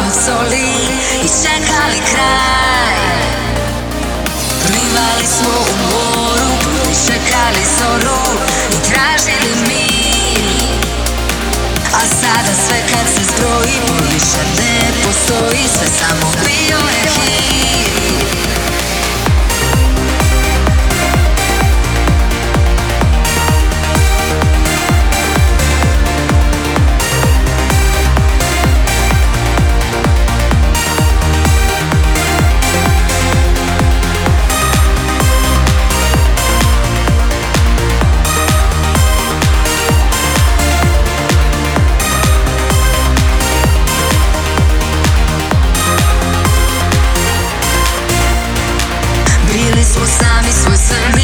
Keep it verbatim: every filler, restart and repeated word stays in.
od soli i čekali kraj. Plivali smo u moru i čekali zoru i tražili mir. A sada sve kad se zbroji više ne postoji, sve samo bio je hit. Smo sami svoj san